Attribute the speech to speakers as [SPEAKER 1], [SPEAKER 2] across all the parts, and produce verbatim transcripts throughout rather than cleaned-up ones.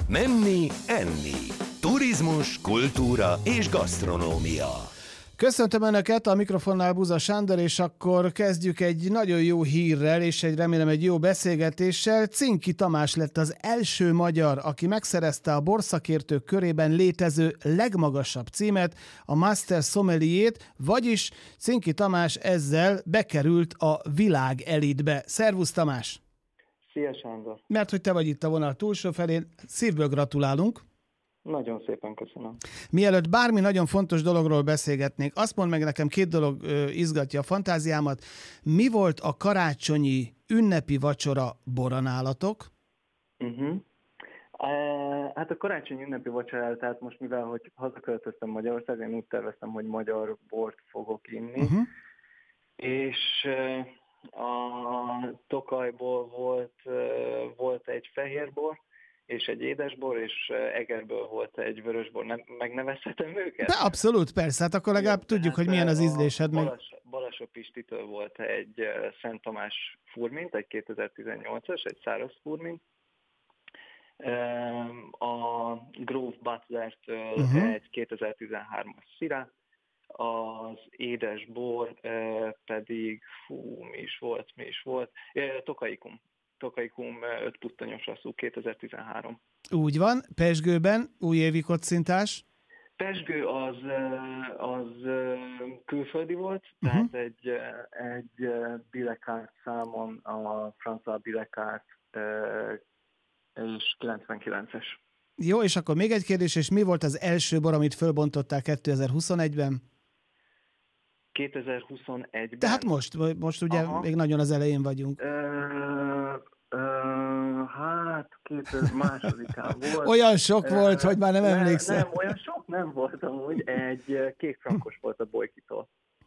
[SPEAKER 1] Menni, enni. Turizmus, kultúra és gasztronómia.
[SPEAKER 2] Köszöntöm Önöket, a mikrofonnál Buza Sándor, és akkor kezdjük egy nagyon jó hírrel, és egy remélem egy jó beszélgetéssel. Cinki Tamás lett az első magyar, aki megszerezte a borszakértők körében létező legmagasabb címet, a Master Sommelier-t, vagyis Cinki Tamás ezzel bekerült a világ elitbe. Szervusz Tamás!
[SPEAKER 3] Szia Sándor!
[SPEAKER 2] Mert hogy te vagy itt a vonal túlsó felén, szívből gratulálunk.
[SPEAKER 3] Nagyon szépen köszönöm.
[SPEAKER 2] Mielőtt bármi nagyon fontos dologról beszélgetnék, azt mondd meg nekem, két dolog ö, izgatja a fantáziámat. Mi volt a karácsonyi ünnepi vacsora boranálatok?
[SPEAKER 3] Uh-huh. Uh, hát a karácsonyi ünnepi vacsora, tehát most mivel, hogy hazaköltöztem Magyarországra, én úgy terveztem, hogy magyar bort fogok inni. Uh-huh. És uh, a Tokajból volt, uh, volt egy fehérbor, és egy édesbor, és Egerből volt egy vörösbor. Nem, megnevezhetem őket?
[SPEAKER 2] De abszolút, persze. Hát akkor legalább ja, tudjuk, hogy milyen az ízlésed. Meg...
[SPEAKER 3] Balas, Balassa Pistitől volt egy Szent Tamás furmint, egy kétezer-tizennyolcas, egy száraz furmint. A Grove Butlertől uh-huh. egy kétezer-tizenhármas Syrah. Az édesbor pedig, fú, mi is volt, mi is volt? Tokaikum. Tokaikum öt puttanyos rasszú, kétezer-tizenhárom.
[SPEAKER 2] Úgy van. Pezsgőben újévi kocintás?
[SPEAKER 3] Pezsgő az, az külföldi volt, uh-huh. tehát egy, egy Billecart számon, a François Billecart és kilencvenkilences.
[SPEAKER 2] Jó, és akkor még egy kérdés, és mi volt az első bor, amit fölbontották kétezer-huszonegyben?
[SPEAKER 3] kétezer-huszonegyben?
[SPEAKER 2] Tehát most, most ugye Aha. még nagyon az elején vagyunk.
[SPEAKER 3] Uh, uh, hát kétezer másodikán volt.
[SPEAKER 2] Olyan sok uh, volt, hogy már nem
[SPEAKER 3] nem,
[SPEAKER 2] emlékszem.
[SPEAKER 3] Nem, olyan sok nem volt amúgy. Egy kék frankos volt a Bolykitól.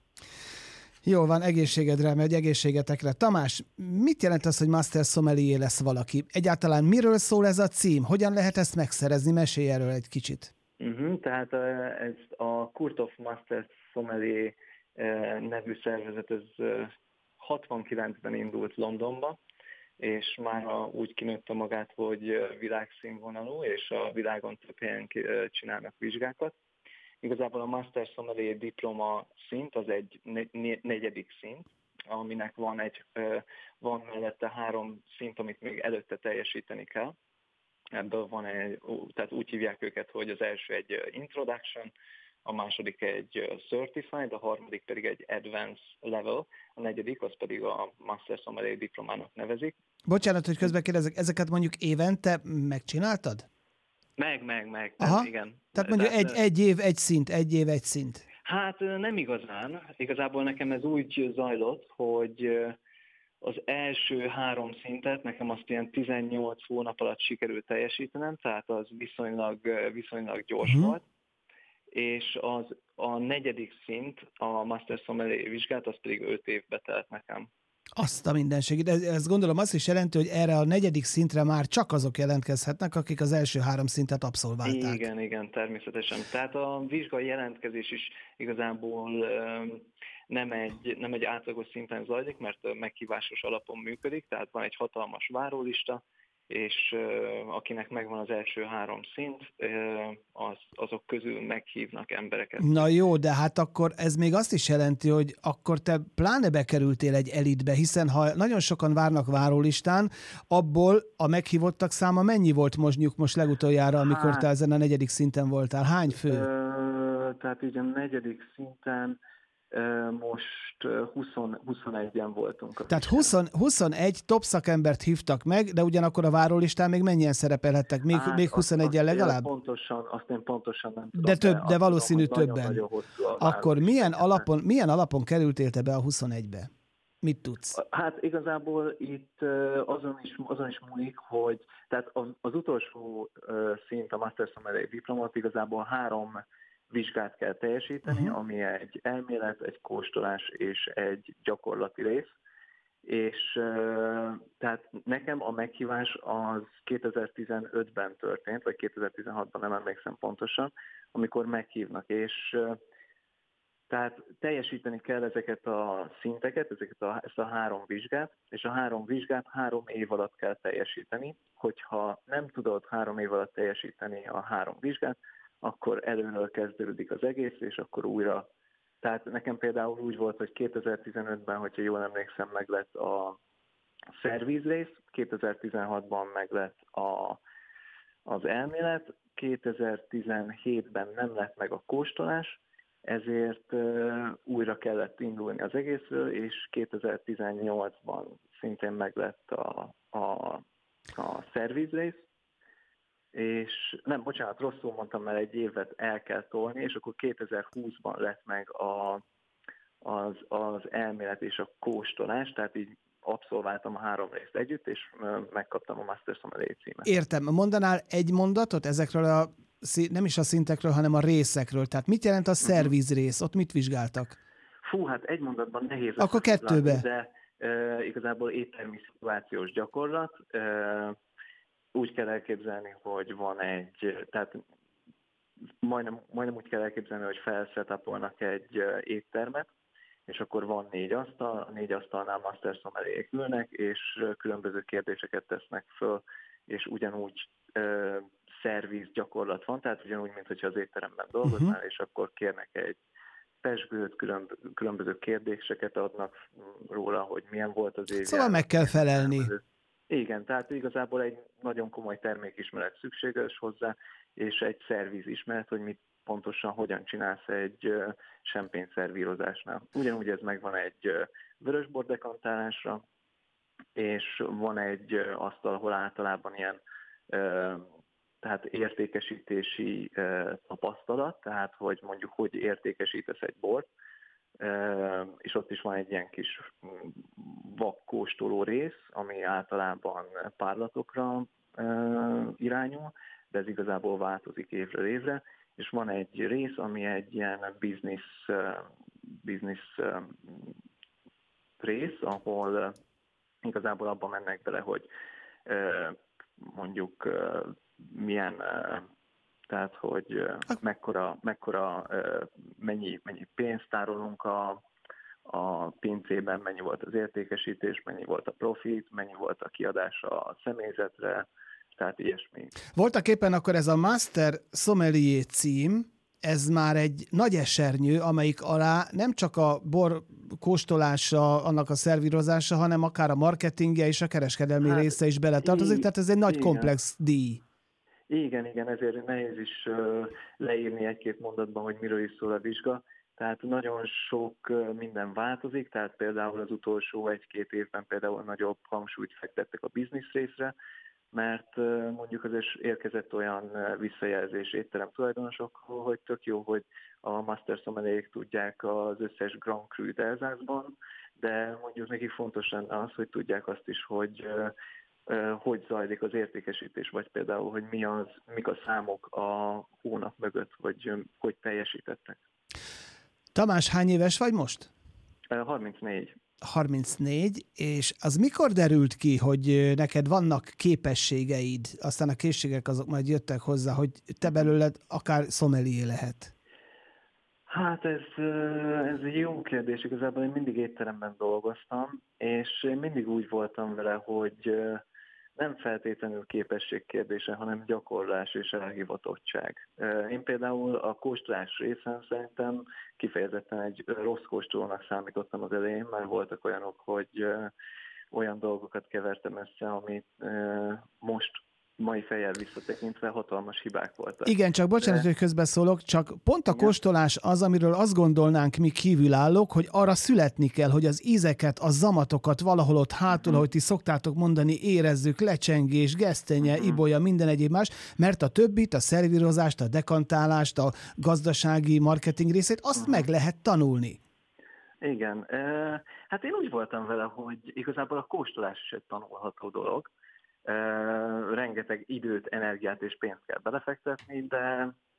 [SPEAKER 2] Jó van, egészségedre, megy, egészségetekre. Tamás, mit jelent az, hogy Master Sommelier lesz valaki? Egyáltalán miről szól ez a cím? Hogyan lehet ezt megszerezni? Mesélj erről egy kicsit.
[SPEAKER 3] Uh-huh, tehát ez a Court of Master Sommelier nevű szervezet, ez hatvankilencben indult Londonba, és már úgy kinőtte magát, hogy világszínvonalú, és a világon több helyen csinálnak vizsgákat. Igazából a Master Sommelier diploma szint az egy negyedik szint, aminek van, egy, van mellette három szint, amit még előtte teljesíteni kell. Ebből van egy, tehát úgy hívják őket, hogy az első egy introduction, a második egy certified, a harmadik pedig egy advanced level, a negyedik az pedig a Master Sommelier diplomának nevezik.
[SPEAKER 2] Bocsánat, hogy közben kérdezek, ezeket mondjuk évente megcsináltad?
[SPEAKER 3] Meg, meg, meg.
[SPEAKER 2] Aha.
[SPEAKER 3] Tehát, igen.
[SPEAKER 2] Tehát mondjuk Tehát, egy, egy év, egy szint, egy év, egy szint.
[SPEAKER 3] Hát nem igazán. Igazából nekem ez úgy zajlott, hogy az első három szintet nekem azt ilyen tizennyolc hónap alatt sikerült teljesítenem, tehát az viszonylag, viszonylag gyors hmm. volt. És az, a negyedik szint, a Master Sommelier vizsgát, az pedig öt évbe telt nekem.
[SPEAKER 2] Azt a mindenségét. Ezt gondolom azt is jelenti, hogy erre a negyedik szintre már csak azok jelentkezhetnek, akik az első három szintet abszolválták.
[SPEAKER 3] Igen, igen, természetesen. Tehát a vizsgai jelentkezés is igazából nem egy, nem egy átlagos szinten zajlik, mert meghívásos alapon működik, tehát van egy hatalmas várólista, és uh, akinek megvan az első három szint, uh, az, azok közül meghívnak embereket.
[SPEAKER 2] Na jó, de hát akkor ez még azt is jelenti, hogy akkor te pláne bekerültél egy elitbe, hiszen ha nagyon sokan várnak várólistán, abból a meghívottak száma mennyi volt mondjuk most legutoljára, amikor hát, te ezen a negyedik szinten voltál? Hány fő?
[SPEAKER 3] Uh, tehát így a negyedik szinten most húsz, huszonegyen voltunk.
[SPEAKER 2] Tehát húsz, huszonegy top szakembert hívtak meg, de ugyanakkor a várólistán még mennyien szerepelhettek? Még,
[SPEAKER 3] hát,
[SPEAKER 2] még huszonegyen legalább?
[SPEAKER 3] Pontosan, azt én pontosan nem tudom.
[SPEAKER 2] De, több, de, de valószínű
[SPEAKER 3] tudom,
[SPEAKER 2] többen.
[SPEAKER 3] Nagyon, nagyon
[SPEAKER 2] akkor milyen alapon, milyen alapon kerültél te be a huszonegybe? Mit tudsz?
[SPEAKER 3] Hát igazából itt azon is, azon is múlik, hogy tehát az, az utolsó szint, a Master Sommelier diplomat igazából három vizsgát kell teljesíteni, uh-huh. ami egy elmélet, egy kóstolás és egy gyakorlati rész. És tehát nekem a meghívás az kétezer-tizenötben történt, vagy kétezer-tizenhatban, nem emlékszem pontosan, amikor meghívnak, és Tehát teljesíteni kell ezeket a szinteket, ezeket a, ezt a három vizsgát, és a három vizsgát három év alatt kell teljesíteni. Hogyha nem tudod három év alatt teljesíteni a három vizsgát, akkor előről kezdődik az egész, és akkor újra. Tehát nekem például úgy volt, hogy kétezer-tizenötben, hogyha jól emlékszem, meg lett a szervízrész, kétezer-tizenhatban meg lett a, az elmélet, kétezer-tizenhétben nem lett meg a kóstolás, ezért uh, újra kellett indulni az egészről, és kétezer-tizennyolcban szintén meg lett a, a, a szervízrész, és nem, bocsánat, rosszul mondtam, mert egy évet el kell tolni, és akkor kétezer-húszban lett meg a, az, az elmélet és a kóstolás, tehát így abszolváltam a három részt együtt, és megkaptam a Master Sommelier címet.
[SPEAKER 2] Értem. Mondanál egy mondatot ezekről a, nem is a szintekről, hanem a részekről? Tehát mit jelent a szervízrész? Ott mit vizsgáltak?
[SPEAKER 3] Fú, hát egy mondatban nehéz.
[SPEAKER 2] Akkor kettőbe.
[SPEAKER 3] De uh, igazából éttermi szituációs gyakorlat. Uh, úgy kell elképzelni, hogy van egy, tehát majdnem, majdnem úgy kell elképzelni, hogy felszetapolnak egy uh, éttermet, és akkor van négy asztal, a négy asztalnál Master Sommelier ülnek, és különböző kérdéseket tesznek föl, és ugyanúgy ö, szervíz gyakorlat van, tehát ugyanúgy, mint hogyha az étteremben dolgoznál, uh-huh. és akkor kérnek egy pezsgőt, különb, különböző kérdéseket adnak róla, hogy milyen volt az évjárás.
[SPEAKER 2] Szóval meg kell felelni.
[SPEAKER 3] Igen, tehát igazából egy nagyon komoly termékismeret szükséges hozzá, és egy szervízismeret, hogy mit pontosan hogyan csinálsz egy uh, champagne szervírozásnál. Ugyanúgy ez megvan egy uh, vörösbor dekantálásra, és van egy uh, asztal, ahol általában ilyen uh, tehát értékesítési uh, tapasztalat, tehát hogy mondjuk hogy értékesítesz egy bort, uh, és ott is van egy ilyen kis vakkóstoló rész, ami általában párlatokra uh, irányul, de ez igazából változik évről évre, és van egy rész, ami egy ilyen business, uh, business uh, rész, ahol uh, igazából abban mennek bele, hogy uh, mondjuk uh, milyen, uh, tehát hogy uh, mekkora, mekkora uh, mennyi, mennyi pénzt tárolunk a, a pincében, mennyi volt az értékesítés, mennyi volt a profit, mennyi volt a kiadása a személyzetre, tehát ilyesmi.
[SPEAKER 2] Voltak éppen akkor ez a Master Sommelier cím, ez már egy nagy esernyő, amelyik alá nem csak a bor kóstolása, annak a szervírozása, hanem akár a marketingje és a kereskedelmi hát, része is beletartozik, tehát ez egy nagy igen. komplex díj.
[SPEAKER 3] Igen, igen, ezért nehéz is uh, leírni egy-két mondatban, hogy miről is szól a vizsga. Tehát nagyon sok uh, minden változik, tehát például az utolsó egy-két évben például nagyobb hangsúlyt fektettek a biznisz részre, mert mondjuk azért érkezett olyan visszajelzés étterem tulajdonosokról, hogy tök jó, hogy a Master Sommelier tudják az összes Grand Cru-t Elzászban, de mondjuk nekik fontos lenne az, hogy tudják azt is, hogy hogy zajlik az értékesítés, vagy például, hogy mi az, mik a számok a hónap mögött, vagy hogy teljesítettek.
[SPEAKER 2] Tamás, hány éves vagy most?
[SPEAKER 3] harmincnégy.
[SPEAKER 2] harmincnégy, és az mikor derült ki, hogy neked vannak képességeid, aztán a készségek azok majd jöttek hozzá, hogy te belőled akár sommelier lehet?
[SPEAKER 3] Hát ez, ez egy jó kérdés. Igazából én mindig étteremben dolgoztam, és én mindig úgy voltam vele, hogy nem feltétlenül képesség kérdése, hanem gyakorlás és elhivatottság. Én például a kóstolás részen szerintem kifejezetten egy rossz kóstolónak számítottam az elején, mert voltak olyanok, hogy olyan dolgokat kevertem össze, amit most mai fejjel visszatekintve hatalmas hibák voltak.
[SPEAKER 2] Igen, csak bocsánat, De... hogy közbeszólok, csak pont a Igen. kóstolás az, amiről azt gondolnánk mi kívülállók, hogy arra születni kell, hogy az ízeket, a zamatokat valahol ott hátul, uh-huh. ahogy ti szoktátok mondani, érezzük, lecsengés, gesztenye, uh-huh. ibolya, minden egyéb más, mert a többit, a szervírozást, a dekantálást, a gazdasági marketing részét, azt uh-huh. meg lehet tanulni.
[SPEAKER 3] Igen, hát én úgy voltam vele, hogy igazából a kóstolás is egy tanulható dolog. Uh, rengeteg időt, energiát és pénzt kell belefektetni, de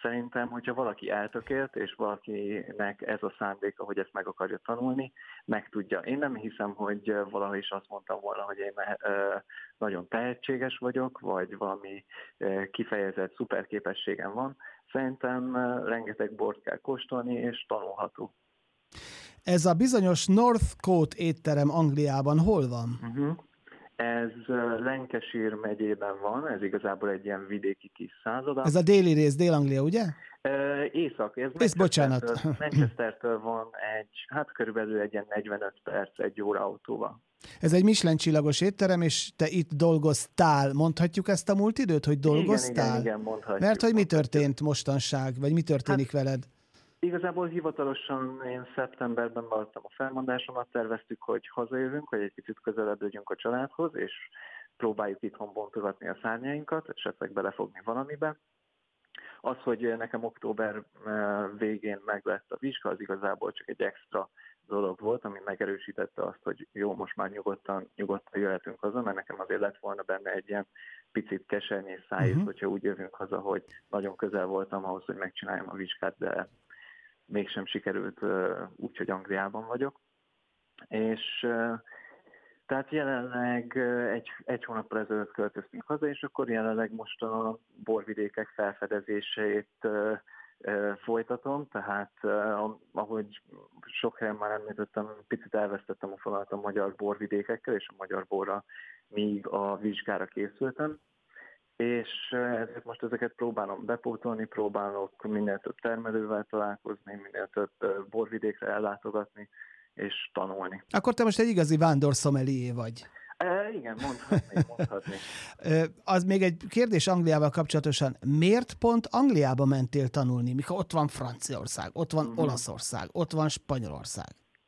[SPEAKER 3] Szerintem, hogyha valaki eltökélt, és valakinek ez a szándéka, hogy ezt meg akarja tanulni, meg tudja. Én nem hiszem, hogy valaha is azt mondtam volna, hogy én nagyon tehetséges vagyok, vagy valami kifejezett szuperképességem van. Szerintem rengeteg bort kell kóstolni, és tanulható.
[SPEAKER 2] Ez a bizonyos Northcote étterem Angliában hol van?
[SPEAKER 3] Uh-huh. Ez Lancashire megyében van, ez igazából egy ilyen vidéki kis százada.
[SPEAKER 2] Ez a déli rész, Dél-Anglia, ugye?
[SPEAKER 3] Uh, észak, ez
[SPEAKER 2] Ész, bocsánat.
[SPEAKER 3] Manchestertől, Manchestertől van egy, hát körülbelül egy ilyen negyvenöt perc, egy óra autóval.
[SPEAKER 2] Ez egy Michelin csillagos étterem, és te itt dolgoztál. Mondhatjuk ezt a múlt időt, hogy dolgoztál?
[SPEAKER 3] Igen, igen, igen, mondhatjuk.
[SPEAKER 2] Mert hogy mi
[SPEAKER 3] mondhatjuk.
[SPEAKER 2] történt mostanság, vagy mi történik hát, veled?
[SPEAKER 3] Igazából hivatalosan én szeptemberben beadtam a felmondásomat, terveztük, hogy hazajövünk, hogy egy kicsit közelebb legyünk a családhoz, és próbáljuk itthon bontogatni a szárnyainkat, esetleg belefogni valamibe. Az, hogy nekem október végén meglett a vizsga, az igazából csak egy extra dolog volt, ami megerősítette azt, hogy jó, most már nyugodtan, nyugodtan jöhetünk haza, mert nekem azért lett volna benne egy ilyen picit kesernyés szájíz, uh-huh. hogyha úgy jövünk haza, hogy nagyon közel voltam ahhoz, hogy megcsináljam a vizsgát, de mégsem sikerült úgy, hogy Angliában vagyok. És tehát jelenleg egy, egy hónappal ezelőtt költöztünk haza, és akkor jelenleg most a borvidékek felfedezéseit folytatom, tehát ahogy sok helyen már említettem, picit elvesztettem a fonalat a magyar borvidékekkel és a magyar borra, míg a vizsgára készültem. És ezért most ezeket próbálom bepótolni, próbálok minél több termelővel találkozni, minél több borvidékre ellátogatni, és tanulni.
[SPEAKER 2] Akkor te most egy igazi vándorszomelié vagy.
[SPEAKER 3] E, igen, mondhatni, mondhatni.
[SPEAKER 2] Az még egy kérdés Angliával kapcsolatosan. Miért pont Angliába mentél tanulni, mikor ott van Franciaország, ott van uh-huh. Olaszország, ott van Spanyolország?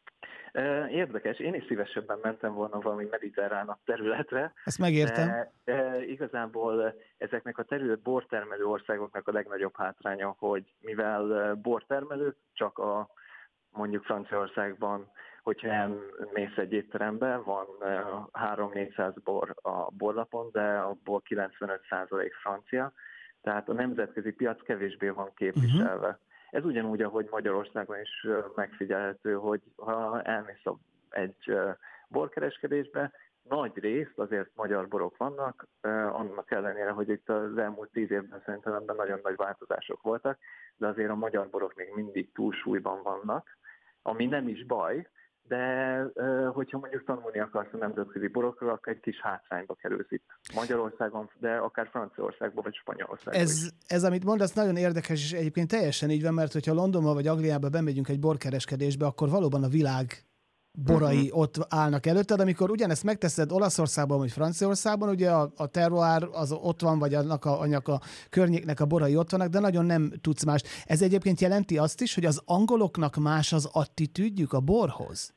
[SPEAKER 3] Érdekes, én is szívesebben mentem volna valami mediterránabb területre.
[SPEAKER 2] Ezt megértem.
[SPEAKER 3] De, de igazából ezeknek a terület bortermelő országoknak a legnagyobb hátránya, hogy mivel bortermelők, csak a mondjuk Franciaországban, hogyha elmész egy étterembe, van három-négyszáz bor a borlapon, de abból kilencvenöt százalék francia, tehát a nemzetközi piac kevésbé van képviselve. Uh-huh. Ez ugyanúgy, ahogy Magyarországon is megfigyelhető, hogy ha elmész egy borkereskedésbe, nagy részt azért magyar borok vannak, annak ellenére, hogy itt az elmúlt tíz évben szerintem ebben nagyon nagy változások voltak, de azért a magyar borok még mindig túlsúlyban vannak, ami nem is baj, de hogyha mondjuk tanulni akarsz a nemzetközi borokról, akkor egy kis hátrányba kerülsz itt Magyarországon, de akár Franciaországban vagy Spanyolországban.
[SPEAKER 2] Ez, ez, amit mondasz, nagyon érdekes, és egyébként teljesen így van, mert hogyha Londonba vagy Angliába bemegyünk egy borkereskedésbe, akkor valóban a világ borai uh-huh. ott állnak előtted, amikor ugyanezt megteszed Olaszországban vagy Franciaországban, ugye a, a terroir az ott van, vagy annak a, annak a környéknek a borai ott vannak, de nagyon nem tudsz más. Ez egyébként jelenti azt is, hogy az angoloknak más az attitűdjük a borhoz?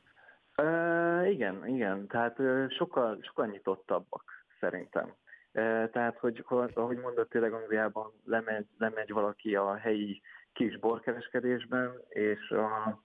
[SPEAKER 3] Uh, igen, igen, tehát uh, sokkal, sokkal nyitottabbak szerintem. Uh, tehát, hogy ahogy mondod, tényleg Angliában lemegy, lemegy valaki a helyi kis borkereskedésben, és a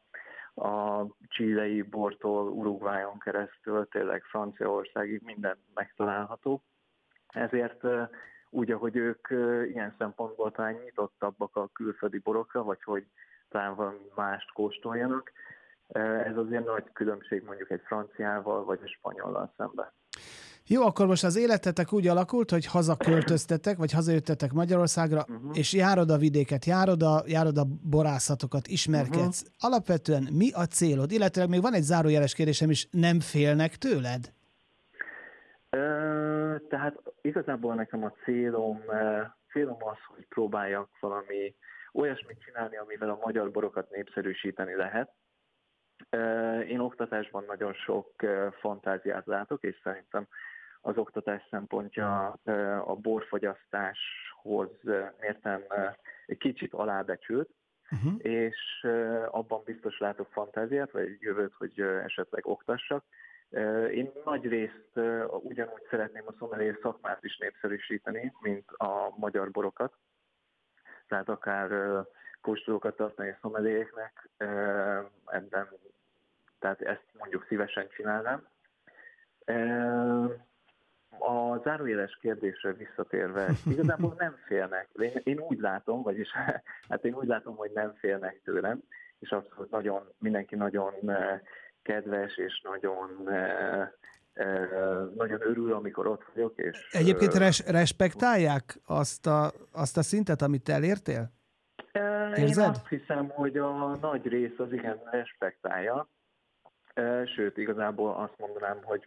[SPEAKER 3] a chilei bortól Uruguayon keresztül, tényleg Franciaországig minden megtalálható. Ezért úgy, ahogy ők ilyen szempontból talán nyitottabbak a külföldi borokra, vagy hogy talán valami mást kóstoljanak, ez azért nagy különbség mondjuk egy franciával, vagy egy spanyollal szemben.
[SPEAKER 2] Jó, akkor most az életetek úgy alakult, hogy hazaköltöztetek, vagy hazajöttetek Magyarországra, uh-huh. és járod a vidéket, járod a, járod a borászatokat, ismerkedsz. Uh-huh. Alapvetően mi a célod? Illetve még van egy zárójeles kérdésem is, nem félnek tőled?
[SPEAKER 3] Uh, tehát igazából nekem a célom, uh, célom az, hogy próbáljak valami olyasmit csinálni, amivel a magyar borokat népszerűsíteni lehet. Uh, én oktatásban nagyon sok uh, fantáziát látok, és szerintem az oktatás szempontja a borfogyasztáshoz mérten egy kicsit alábecsült, uh-huh. és abban biztos látok fantáziát, vagy egy jövőt, hogy esetleg oktassak. Én nagy részt ugyanúgy szeretném a sommelier szakmát is népszerűsíteni, mint a magyar borokat. Tehát akár kóstolókat tartani a sommeliereknek, ebben, tehát ezt mondjuk szívesen csinálnám. A zárójeles kérdésre visszatérve, igazából nem félnek. Én, én úgy látom, vagyis hát én úgy látom, hogy nem félnek tőlem, és abszolút nagyon, mindenki nagyon kedves, és nagyon, nagyon örül, amikor ott vagyok. És,
[SPEAKER 2] Egyébként res- respektálják azt a, azt a szintet, amit te elértél? Érzed?
[SPEAKER 3] Én azt hiszem, hogy a nagy rész az igen respektálja. Sőt, igazából azt mondanám, hogy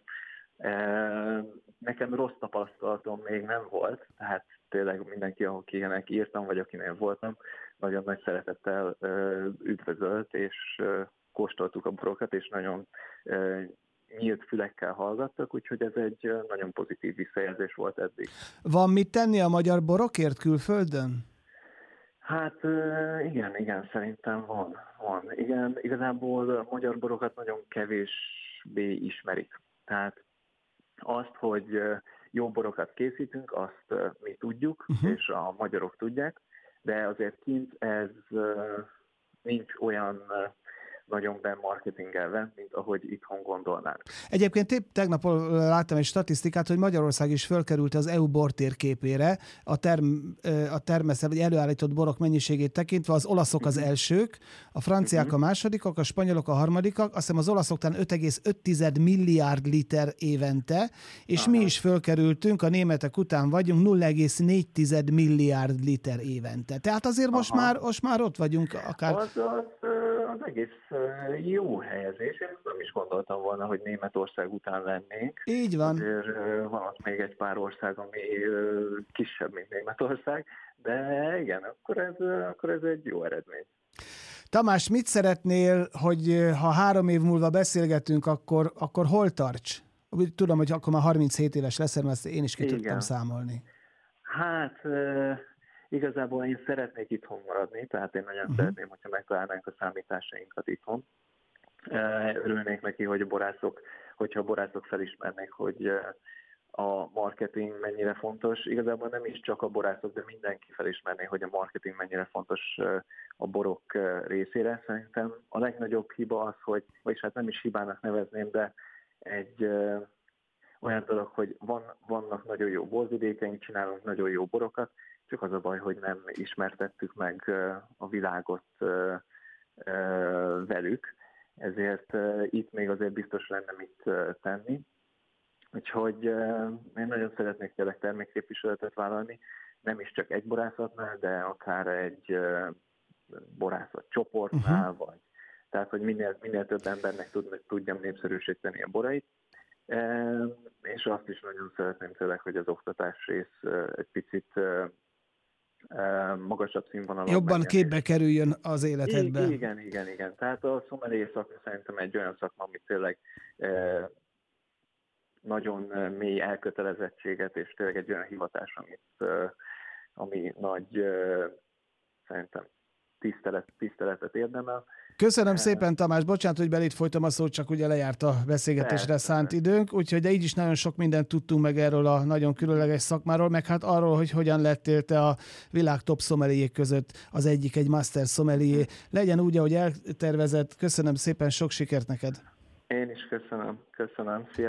[SPEAKER 3] nekem rossz tapasztalatom még nem volt, tehát tényleg mindenki, akinek írtam, vagy akinél voltam, nagyon nagy szeretettel üdvözölt, és kóstoltuk a borokat, és nagyon nyílt fülekkel hallgattak, úgyhogy ez egy nagyon pozitív visszajelzés volt eddig.
[SPEAKER 2] Van mit tenni a magyar borokért külföldön?
[SPEAKER 3] Hát igen, igen, szerintem van. van. Igen, igazából a magyar borokat nagyon kevésbé ismerik. Tehát azt, hogy jó borokat készítünk, azt mi tudjuk, uh-huh. és a magyarok tudják, de azért kint ez nincs olyan nagyon bemarketingelve, mint ahogy itthon gondolnánk.
[SPEAKER 2] Egyébként épp tegnap láttam egy statisztikát, hogy Magyarország is fölkerült az é u bortérképére a, term, a termesztett vagy előállított borok mennyiségét tekintve. Az olaszok az elsők, a franciák a másodikak, a spanyolok a harmadikak, azt hiszem az olaszok talán öt egész öt milliárd liter évente, és Aha. mi is fölkerültünk, a németek után vagyunk, nulla egész négy milliárd liter évente. Tehát azért most már, most már ott vagyunk akár...
[SPEAKER 3] Az, az, az egész jó helyezés. Én nem is gondoltam volna, hogy Németország után lennénk.
[SPEAKER 2] Így van.
[SPEAKER 3] Azért van ott még egy pár ország, ami kisebb, mint Németország, de igen, akkor ez, akkor ez egy jó eredmény.
[SPEAKER 2] Tamás, mit szeretnél, hogy ha három év múlva beszélgetünk, akkor, akkor hol tarts? Tudom, hogy akkor már harminchét éves leszel, mert ezt én is ki igen. tudtam számolni.
[SPEAKER 3] Hát... Igazából én szeretnék itthon maradni, tehát én nagyon uh-huh. szeretném, hogyha megtalálnánk a számításainkat itthon. Örülnék neki, hogy a borászok, hogyha a borászok felismernék, hogy a marketing mennyire fontos. Igazából nem is csak a borászok, de mindenki felismerné, hogy a marketing mennyire fontos a borok részére. Szerintem a legnagyobb hiba az, hogy, vagyis hát nem is hibának nevezném, de egy olyan dolog, hogy van, vannak nagyon jó borvidékeink, csinálunk nagyon jó borokat, csak az a baj, hogy nem ismertettük meg a világot velük, ezért itt még azért biztos lenne mit tenni. Úgyhogy én nagyon szeretnék tényleg termékképviseletet vállalni, nem is csak egy borászatnál, de akár egy borászat csoportnál, uh-huh. vagy tehát, hogy minél, minél több embernek tud, tudjam népszerűsíteni a borait. És azt is nagyon szeretném tényleg, hogy az oktatás rész egy picit magasabb színvonalon
[SPEAKER 2] jobban
[SPEAKER 3] menjen.
[SPEAKER 2] képbe kerüljön az életedbe.
[SPEAKER 3] I- igen, igen, igen. Tehát a sommelier szakma szerintem egy olyan szakma, ami tényleg eh, nagyon mély elkötelezettséget, és tényleg egy olyan hivatás, amit, eh, ami nagy eh, szerintem tisztelet, tiszteletet érdemel.
[SPEAKER 2] Köszönöm szépen, Tamás, bocsánat, hogy belét folytam a szót, csak ugye lejárt a beszélgetésre Persze. szánt időnk, úgyhogy de így is nagyon sok mindent tudtunk meg erről a nagyon különleges szakmáról, meg hát arról, hogy hogyan lettél te a világ top szomeliék között az egyik, egy master szomelié. Legyen úgy, ahogy eltervezett. Köszönöm szépen, sok sikert neked!
[SPEAKER 3] Én is köszönöm. Köszönöm. Szia.